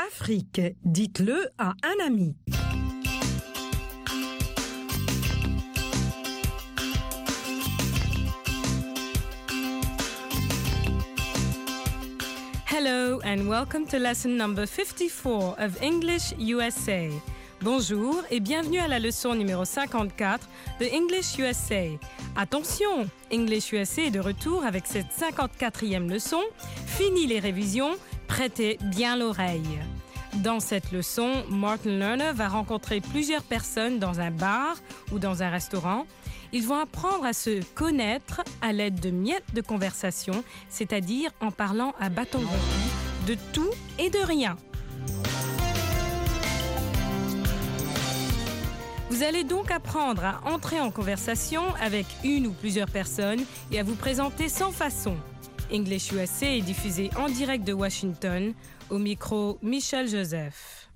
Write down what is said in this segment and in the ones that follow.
Afrique, dites-le à un ami. Hello and welcome to lesson number 54 of English USA. Bonjour et bienvenue à la leçon numéro 54 de English USA. Attention, English USA est de retour avec cette 54e leçon. Fini les révisions, prêtez bien l'oreille. Dans cette leçon, Martin Lerner va rencontrer plusieurs personnes dans un bar ou dans un restaurant. Ils vont apprendre à se connaître à l'aide de miettes de conversation, c'est-à-dire en parlant à bâton rompu de tout et de rien. Vous allez donc apprendre à entrer en conversation avec une ou plusieurs personnes et à vous présenter sans façon. English USA est diffusé en direct de Washington, au micro Michel Joseph.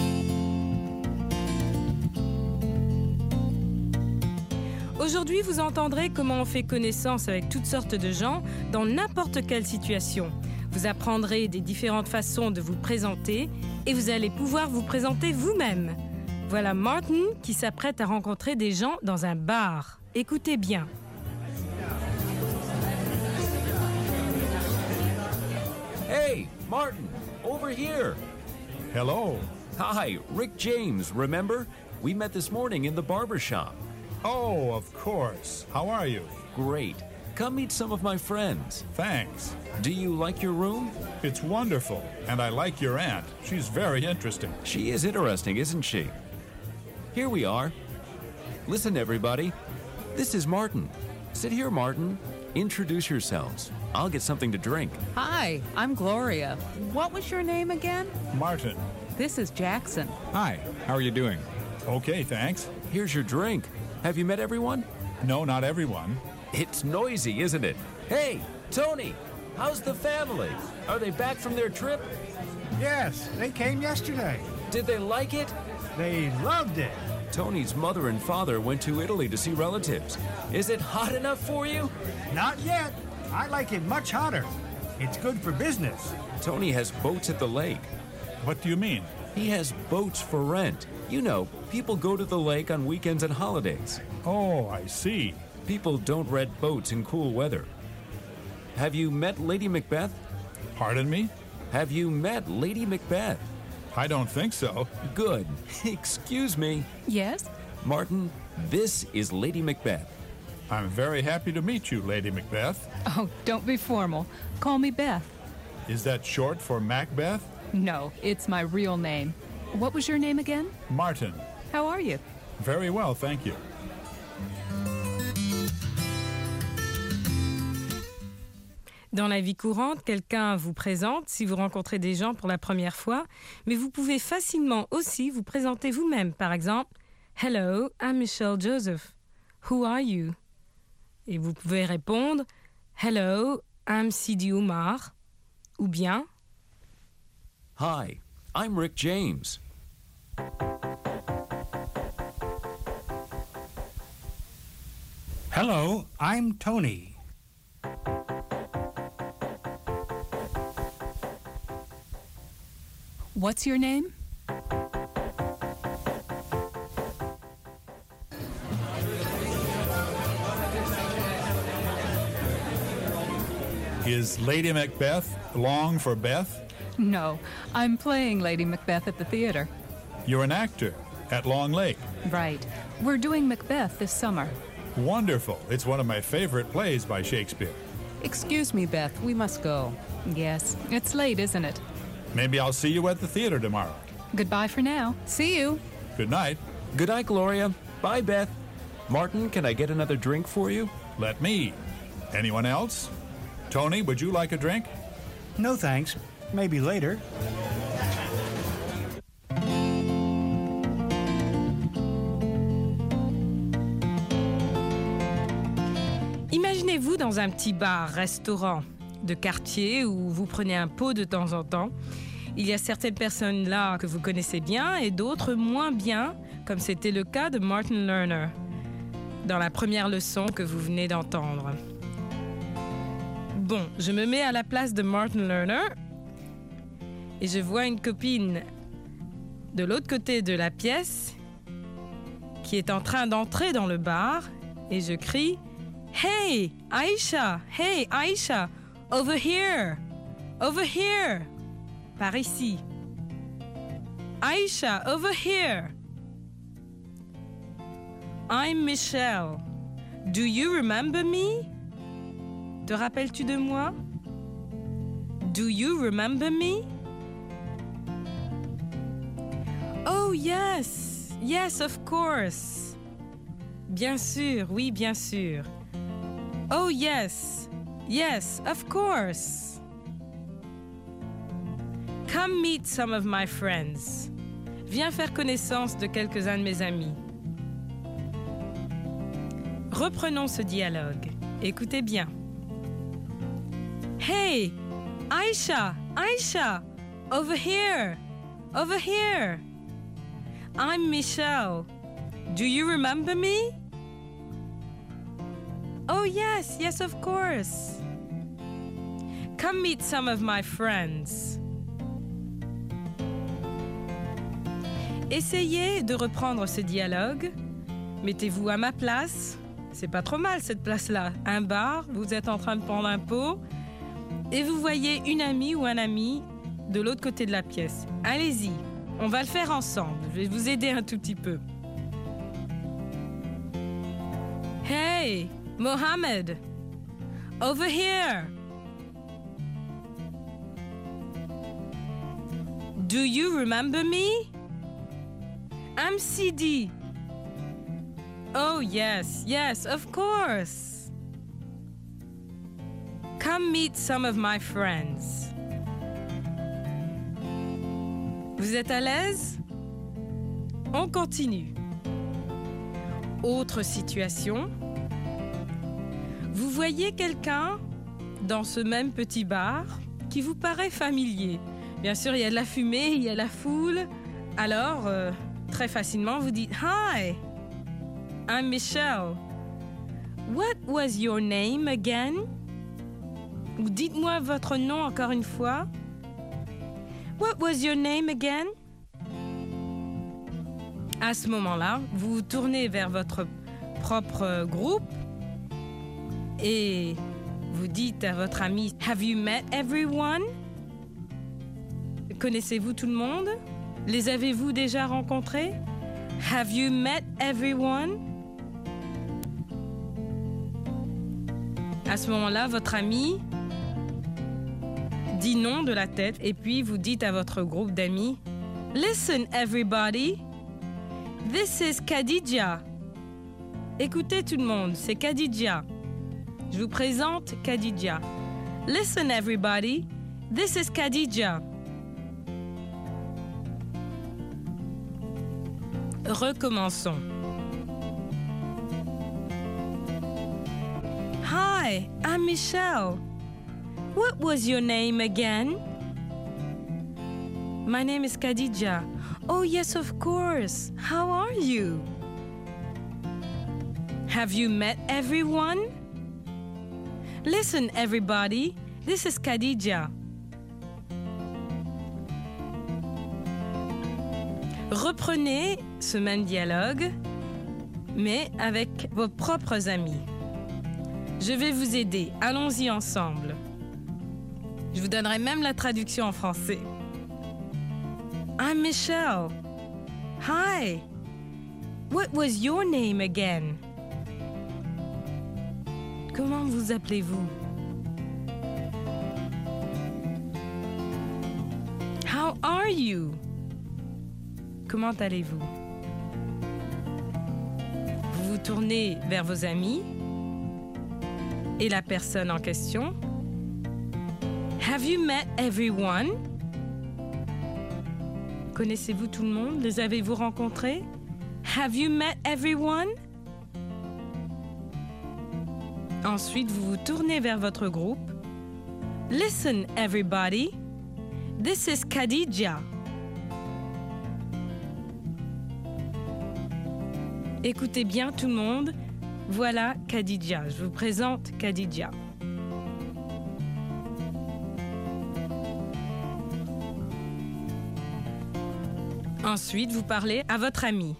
Aujourd'hui, vous entendrez comment on fait connaissance avec toutes sortes de gens dans n'importe quelle situation. Vous apprendrez des différentes façons de vous présenter et vous allez pouvoir vous présenter vous-même. Voilà Martin qui s'apprête à rencontrer des gens dans un bar. Écoutez bien. Hey, Martin, over here. Hello. Hi, Rick James, remember? We met this morning in the barber shop. Oh, of course. How are you? Great. Come meet some of my friends. Thanks. Do you like your room? It's wonderful, and I like your aunt. She's very interesting. She is interesting, isn't she? Here we are. Listen, everybody. This is Martin. Sit here, Martin. Introduce yourselves. I'll get something to drink. Hi, I'm Gloria. What was your name again? Martin. This is Jackson. Hi, how are you doing? Okay, thanks. Here's your drink. Have you met everyone? No, not everyone. It's noisy, isn't it? Hey, Tony, how's the family? Are they back from their trip? Yes, they came yesterday. Did they like it? They loved it. Tony's mother and father went to Italy to see relatives. Is it hot enough for you? Not yet. I like it much hotter. It's good for business. Tony has boats at the lake. What do you mean? He has boats for rent. You know, people go to the lake on weekends and holidays. Oh, I see. People don't rent boats in cool weather. Have you met Lady Macbeth? Pardon me? Have you met Lady Macbeth? I don't think so. Good. Excuse me. Yes? Martin, this is Lady Macbeth. I'm very happy to meet you, Lady Macbeth. Oh, don't be formal. Call me Beth. Is that short for Macbeth? No, it's my real name. What was your name again? Martin. How are you? Very well, thank you. Dans la vie courante, quelqu'un vous présente si vous rencontrez des gens pour la première fois, mais vous pouvez facilement aussi vous présenter vous-même. Par exemple, « Hello, I'm Michelle Joseph. Who are you? » Et vous pouvez répondre « Hello, I'm Sidi Oumar. » Ou bien « Hi, I'm Rick James. » Hello, I'm Tony. What's your name? Is Lady Macbeth long for Beth? No, I'm playing Lady Macbeth at the theater. You're an actor at Long Lake. Right. We're doing Macbeth this summer. Wonderful. It's one of my favorite plays by Shakespeare. Excuse me, Beth, we must go. Yes, it's late, isn't it? Maybe I'll see you at the theater tomorrow. Goodbye for now. See you. Good night. Good night, Gloria. Bye, Beth. Martin, can I get another drink for you? Let me. Anyone else? Tony, would you like a drink? No thanks. Maybe later. Imaginez-vous dans un petit bar-restaurant de quartier où vous prenez un pot de temps en temps. Il y a certaines personnes là que vous connaissez bien et d'autres moins bien, comme c'était le cas de Martin Lerner dans la première leçon que vous venez d'entendre. Bon, je me mets à la place de Martin Lerner et je vois une copine de l'autre côté de la pièce qui est en train d'entrer dans le bar et je crie « Hey, Aisha! Hey, Aisha! Over here! Over here! » Par ici. « Aisha, over here! » I'm Michelle. Do you remember me? Te rappelles-tu de moi? Do you remember me? Oh yes, yes, of course. Bien sûr, oui, bien sûr. Oh yes, yes, of course. Come meet some of my friends. Viens faire connaissance de quelques-uns de mes amis. Reprenons ce dialogue. Écoutez bien. Hey, Aisha, Aisha, over here, over here. I'm Michelle. Do you remember me? Oh yes, yes, of course. Come meet some of my friends. Essayez de reprendre ce dialogue. Mettez-vous à ma place. C'est pas trop mal cette place-là. Un bar, vous êtes en train de prendre un pot et vous voyez une amie ou un ami de l'autre côté de la pièce. Allez-y, on va le faire ensemble. Je vais vous aider un tout petit peu. Hey, Mohammed, over here. Do you remember me? I'm Sidi. Oh yes, yes, of course. Come meet some of my friends. Vous êtes à l'aise? On continue. Autre situation. Vous voyez quelqu'un dans ce même petit bar qui vous paraît familier. Bien sûr, il y a de la fumée, il y a la foule. Alors, très facilement, vous dites « Hi, I'm Michelle. What was your name again? » Ou dites-moi votre nom encore une fois. What was your name again? À ce moment-là, vous vous tournez vers votre propre groupe et vous dites à votre ami « Have you met everyone? » Connaissez-vous tout le monde? Les avez-vous déjà rencontrés? Have you met everyone? À ce moment-là, votre ami dit non de la tête et puis vous dites à votre groupe d'amis « Listen everybody, this is Khadija. » Écoutez tout le monde, c'est Khadija. Je vous présente Khadija. « Listen everybody, this is Khadija. » Recommençons. Hi, I'm Michelle. What was your name again? My name is Khadija. Oh yes, of course. How are you? Have you met everyone? Listen everybody, this is Khadija. Reprenez ce même dialogue, mais avec vos propres amis. Je vais vous aider. Allons-y ensemble. Je vous donnerai même la traduction en français. I'm Michelle. Hi. What was your name again? Comment vous appelez-vous? How are you? Comment allez-vous? Vous vous tournez vers vos amis et la personne en question. Have you met everyone? Connaissez-vous tout le monde? Les avez-vous rencontrés? Have you met everyone? Ensuite, vous vous tournez vers votre groupe. Listen everybody, this is Khadija. Écoutez bien tout le monde, voilà Khadija. Je vous présente Khadija. Ensuite, vous parlez à votre ami.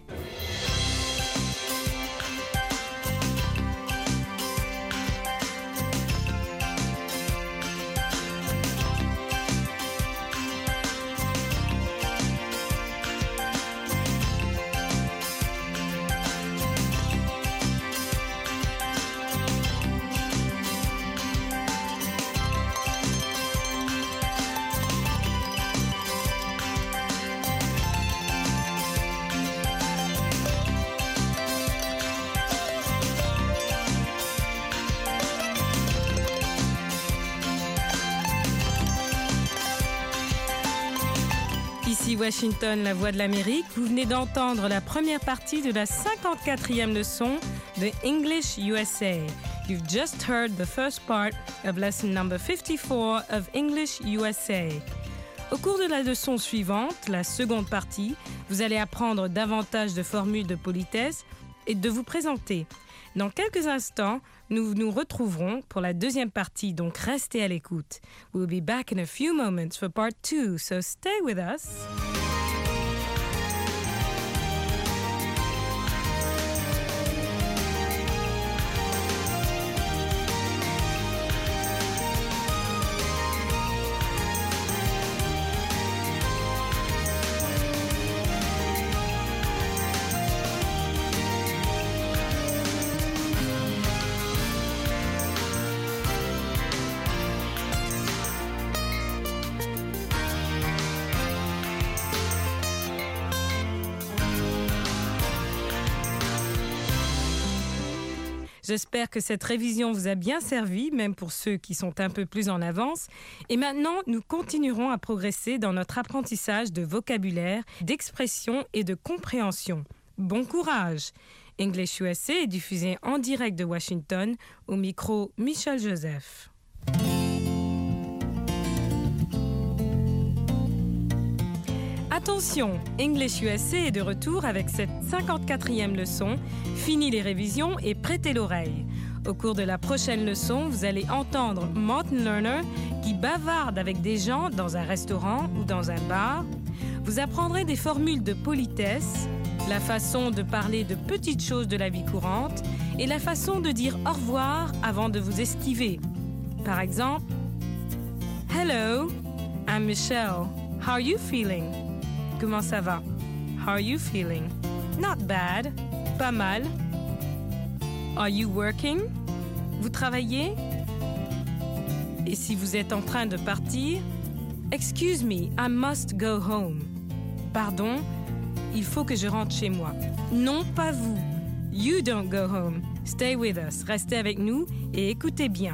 Ici Washington, la voix de l'Amérique. Vous venez d'entendre la première partie de la 54e leçon de English USA. You've just heard the first part of lesson number 54 of English USA. Au cours de la leçon suivante, la seconde partie, vous allez apprendre davantage de formules de politesse et de vous présenter. Dans quelques instants, nous nous retrouverons pour la deuxième partie, donc restez à l'écoute. We'll be back in a few moments for part 2, so stay with us. J'espère que cette révision vous a bien servi, même pour ceux qui sont un peu plus en avance. Et maintenant, nous continuerons à progresser dans notre apprentissage de vocabulaire, d'expression et de compréhension. Bon courage! English USA est diffusé en direct de Washington, au micro Michel Joseph. Attention, English USA est de retour avec cette 54e leçon. Fini les révisions et prêtez l'oreille. Au cours de la prochaine leçon, vous allez entendre Martin Lerner qui bavarde avec des gens dans un restaurant ou dans un bar. Vous apprendrez des formules de politesse, la façon de parler de petites choses de la vie courante et la façon de dire au revoir avant de vous esquiver. Par exemple, Hello, I'm Michelle. How are you feeling? Comment ça va? How are you feeling? Not bad. Pas mal. Are you working? Vous travaillez? Et si vous êtes en train de partir? Excuse me, I must go home. Pardon, il faut que je rentre chez moi. Non, pas vous. You don't go home. Stay with us. Restez avec nous et écoutez bien.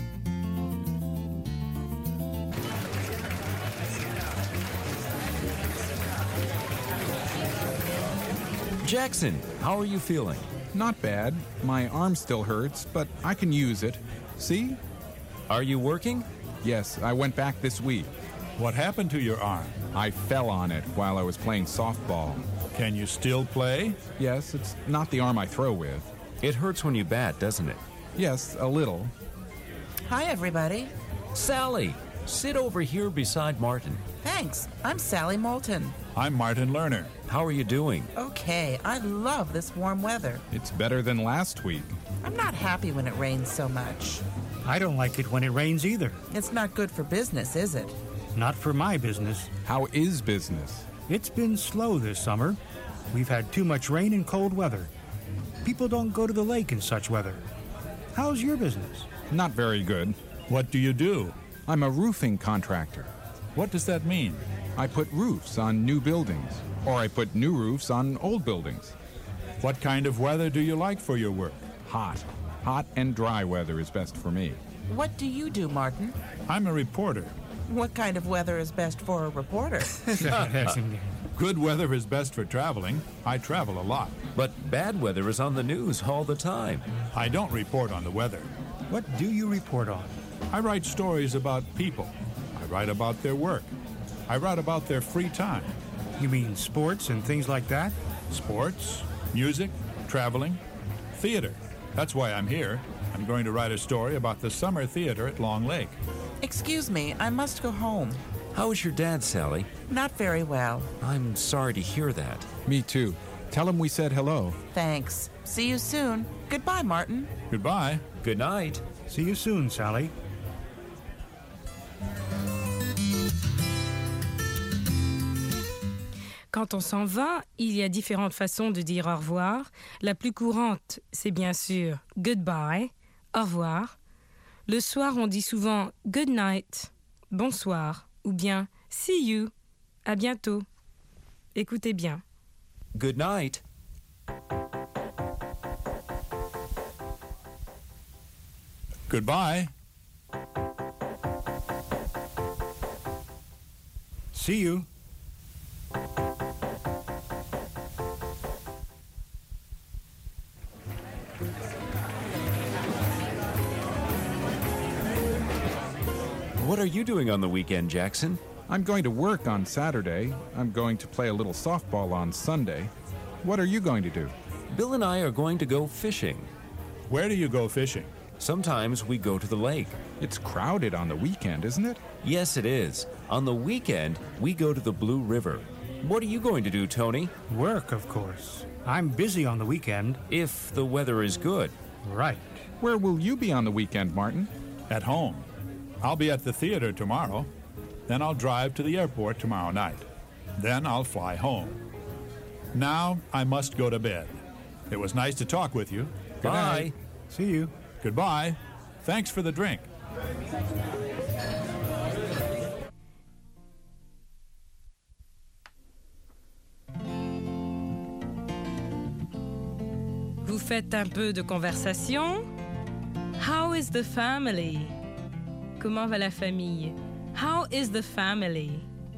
Jackson, how are you feeling? Not bad. My arm still hurts, but I can use it. See? Are you working? Yes, I went back this week. What happened to your arm? I fell on it while I was playing softball. Can you still play? Yes, it's not the arm I throw with. It hurts when you bat, doesn't it? Yes, a little. Hi, everybody. Sally, sit over here beside Martin. Thanks. I'm Sally Moulton. I'm Martin Lerner. How are you doing? Okay, I love this warm weather. It's better than last week. I'm not happy when it rains so much. I don't like it when it rains either. It's not good for business, is it? Not for my business. How is business? It's been slow this summer. We've had too much rain and cold weather. People don't go to the lake in such weather. How's your business? Not very good. What do you do? I'm a roofing contractor. What does that mean? I put roofs on new buildings, or I put new roofs on old buildings. What kind of weather do you like for your work? Hot. Hot and dry weather is best for me. What do you do, Martin? I'm a reporter. What kind of weather is best for a reporter? Good weather is best for traveling. I travel a lot. But bad weather is on the news all the time. I don't report on the weather. What do you report on? I write stories about people. I write about their work. I write about their free time. You mean sports and things like that? Sports, music, traveling, theater. That's why I'm here. I'm going to write a story about the summer theater at Long Lake. Excuse me, I must go home. How is your dad, Sally? Not very well. I'm sorry to hear that. Me too. Tell him we said hello. Thanks. See you soon. Goodbye, Martin. Goodbye. Good night. See you soon, Sally. Quand on s'en va, il y a différentes façons de dire au revoir. La plus courante, c'est bien sûr goodbye, au revoir. Le soir, on dit souvent good night, bonsoir, ou bien see you, à bientôt. Écoutez bien. Good night. Goodbye. See you. What are you doing on the weekend, Jackson? I'm going to work on Saturday. I'm going to play a little softball on Sunday. What are you going to do? Bill and I are going to go fishing. Where do you go fishing? Sometimes we go to the lake. It's crowded on the weekend, isn't it? Yes, it is. On the weekend, we go to the Blue River. What are you going to do, Tony? Work, of course. I'm busy on the weekend. If the weather is good. Right. Where will you be on the weekend, Martin? At home. I'll be at the theater tomorrow. Then I'll drive to the airport tomorrow night. Then I'll fly home. Now I must go to bed. It was nice to talk with you. Good Bye. night. See you. Goodbye. Thanks for the drink. Vous faites un peu de conversation. How is the family? Comment va la famille? How is the family?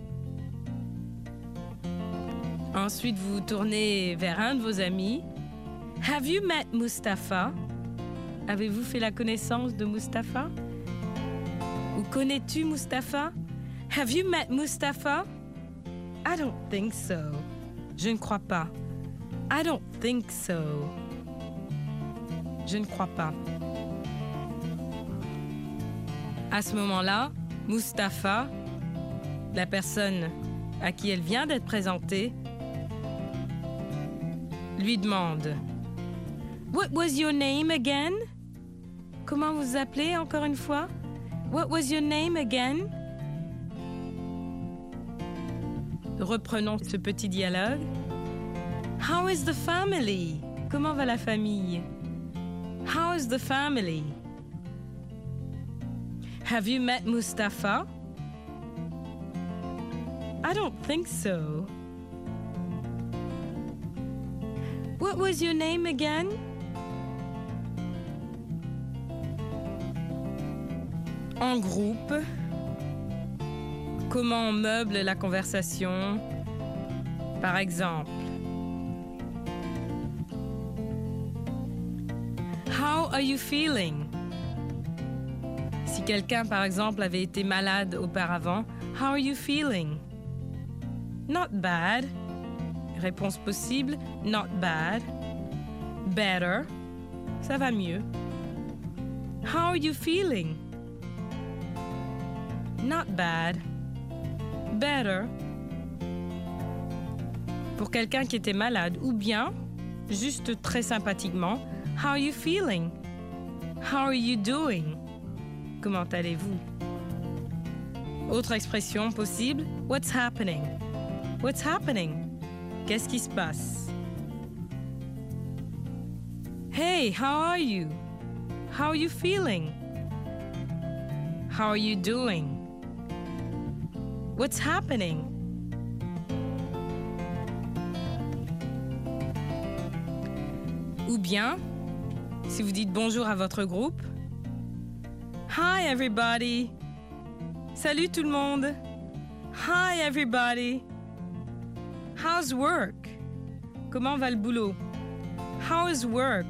Ensuite, vous vous tournez vers un de vos amis. Have you met Mustafa? Avez-vous fait la connaissance de Mustafa? Ou connais-tu Mustafa? Have you met Mustafa? I don't think so. Je ne crois pas. I don't think so. Je ne crois pas. À ce moment-là, Mustafa, la personne à qui elle vient d'être présentée, lui demande « What was your name again? » Comment vous vous appelez encore une fois? « What was your name again? » Reprenons ce petit dialogue. « How is the family? » Comment va la famille? « How is the family? » Have you met Mustafa? I don't think so. What was your name again? En groupe, comment on meuble la conversation? Par exemple, How are you feeling? Si quelqu'un, par exemple, avait été malade auparavant, How are you feeling? Not bad. Réponse possible, not bad. Better. Ça va mieux. How are you feeling? Not bad. Better. Pour quelqu'un qui était malade, ou bien, juste très sympathiquement, How are you feeling? How are you doing? Comment allez-vous? Autre expression possible, What's happening? What's happening? Qu'est-ce qui se passe? Hey, how are you? How are you feeling? How are you doing? What's happening? Ou bien, si vous dites bonjour à votre groupe, Hi everybody. Salut tout le monde. Hi everybody. How's work? Comment va le boulot? How is work?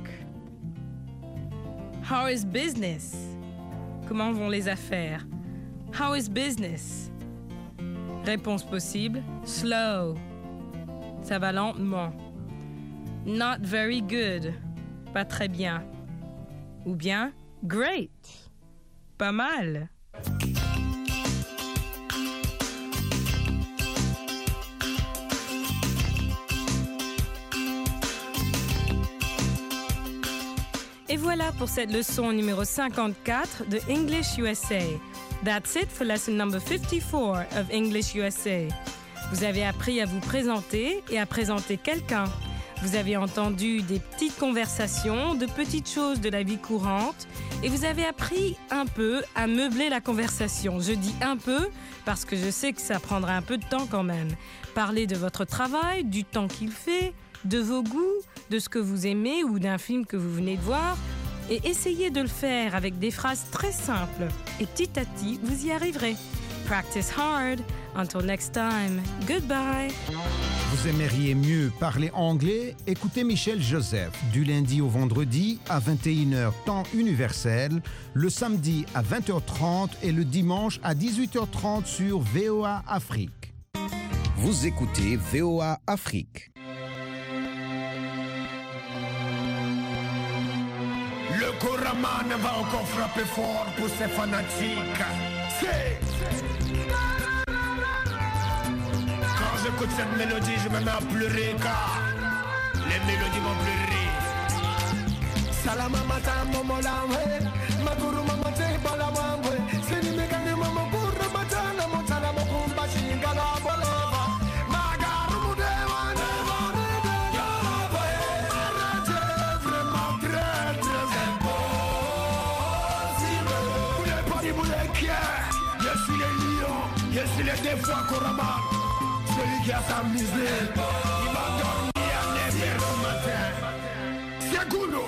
How is business? Comment vont les affaires? How is business? Réponse possible, slow. Ça va lentement. Not very good. Pas très bien. Ou bien, great. Pas mal. Et voilà pour cette leçon numéro 54 de English USA. That's it for lesson number 54 of English USA. Vous avez appris à vous présenter et à présenter quelqu'un. Vous avez entendu des petites conversations, de petites choses de la vie courante et vous avez appris un peu à meubler la conversation. Je dis un peu parce que je sais que ça prendra un peu de temps quand même. Parler de votre travail, du temps qu'il fait, de vos goûts, de ce que vous aimez ou d'un film que vous venez de voir et essayez de le faire avec des phrases très simples et petit à petit, vous y arriverez. Practice hard. Until next time, goodbye. Vous aimeriez mieux parler anglais? Écoutez Michel Joseph du lundi au vendredi à 21h temps universel, le samedi à 20h30 et le dimanche à 18h30 sur VOA Afrique. Vous écoutez VOA Afrique. Le Koraman va encore frapper fort pour ses fanatiques. Quand j'écoute cette mélodie, je me mets à pleurer car les mélodies vont pleurer. Salama mata momolamwe, maguru mamate balamwe, seni mekane mama burra batana motala mokumba shingala bolova. Magaru mudewa neva neva arrête vraiment très très impossible. Boulez pas dit boulez qui est, je suis les lions, je suis les deux fois Koraman. Celui qui a s'amusé, il va dormir à 9h du matin. C'est Goulo.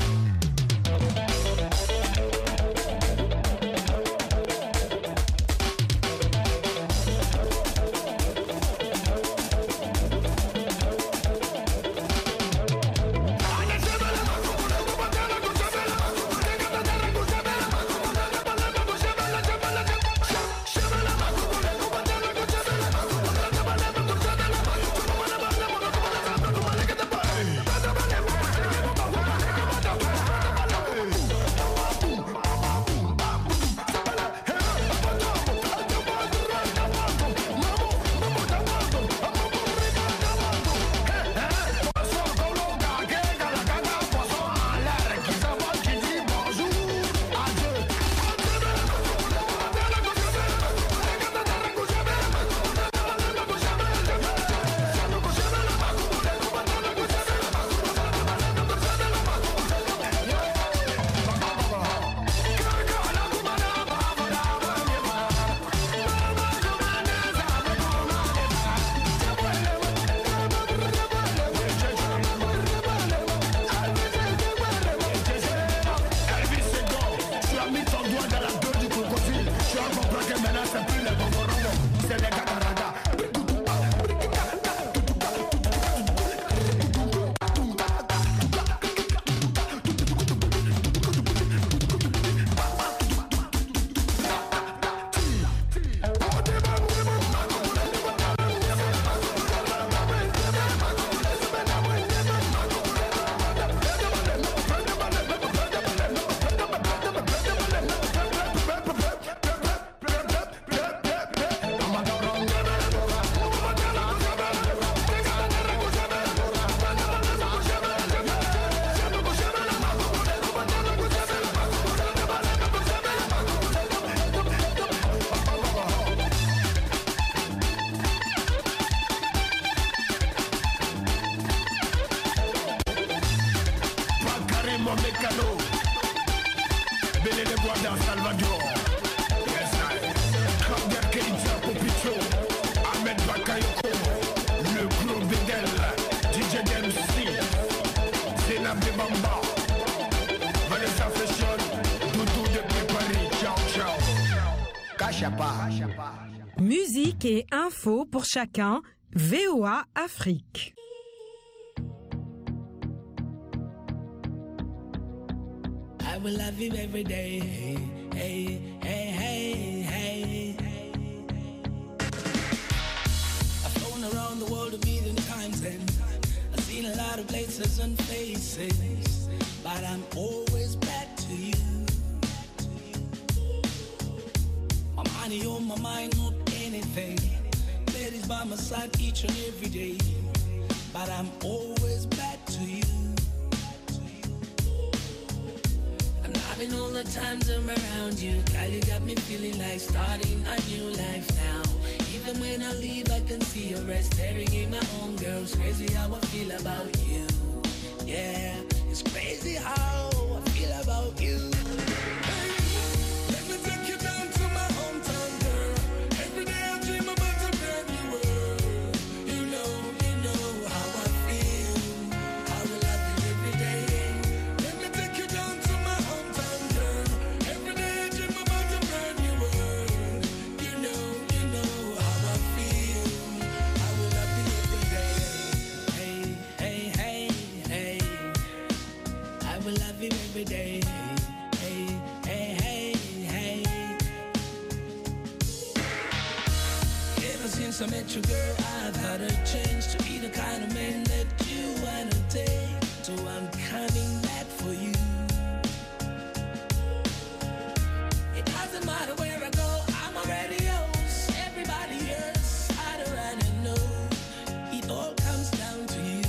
Musique et info pour chacun, VOA Afrique. I will love you every day. Hey, hey, hey, hey, hey. I've flown around the world a million times and I've seen a lot of places and faces, but I'm always back to you. My money on my mind, not anything. Ladies by my side each and every day, but I'm always back to you. the times I'm around you, girl, you got me feeling like starting a new life now. Even when I leave, I can see your rest staring in my own girl. It's crazy how I feel about you. Yeah, it's crazy how I feel about you. Let me take you down to my hometown, girl. Every day I dream about a brand new world. You know how I feel. I will love you every day. Let me take you down to my hometown, girl. Every day I dream about a brand new world. You know how I feel. I will love you every day. Hey, hey, hey, hey. I will love you every day. Hey, hey, hey, hey. Ever since I met you, girl, I've had a change to be the kind of man that you wanna take. So I'm coming back for you. It doesn't matter where I go, I'm already yours. Everybody else, I don't wanna know. It all comes down to you.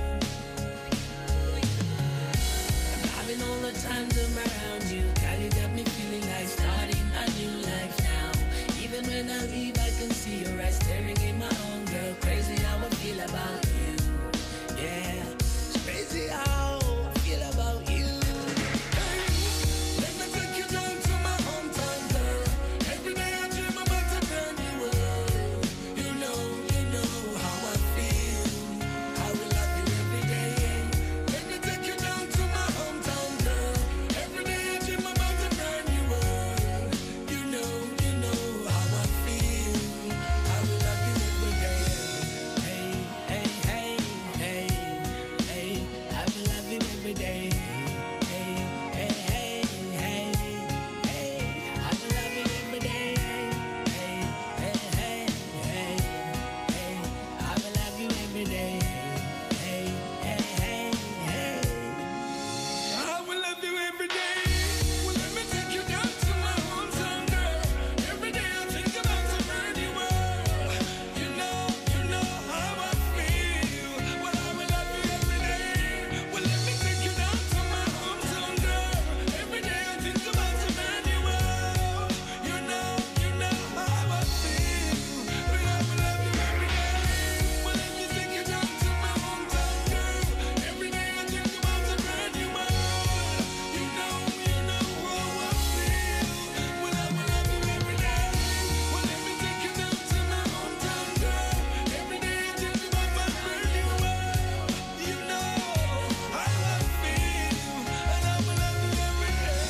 Loving all the times I'm around you, girl, you got me feeling like starting a new life now. Even when I leave, I can see your eyes staring in my own girl. Crazy how I feel about you. Yeah, it's crazy how I feel about you. Hey, let me take you down to my hometown, girl. Every day I dream about a brand new world. You know how I feel. I will love you every day. Let me take you down to my hometown, girl. Every day I dream about a brand new world. You know how I feel. I will love you every day. Hey, hey, hey, hey, hey. I will love you every day. Hey, hey, hey, hey, hey. I will love you every day. Hey, hey, hey, hey, hey. I will love you every day. Hey, hey, hey, hey. I will love you every day. Well, let me take you down to my hometown, girl. Every day I think about a brand new world. You know how I feel. Well, I will love you every day. Well, let me take you down to my hometown, girl. Every day I think about a brand new world. You know how I feel. Well, I will love you every day. Well, let me take you down to my hometown, girl. Every day I think about a brand new world. You know how I feel. Well, I will love you every day. Well, let me take you down to my hometown, girl. Every day I think about my brand new world. You know how I feel, and I will love you every day.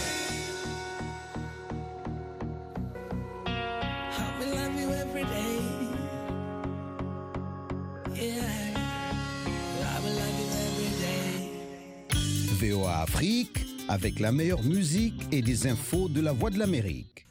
I will love you every day. Yeah, I will love you every day. VOA Afrique, avec la meilleure musique et des infos de la Voix de l'Amérique.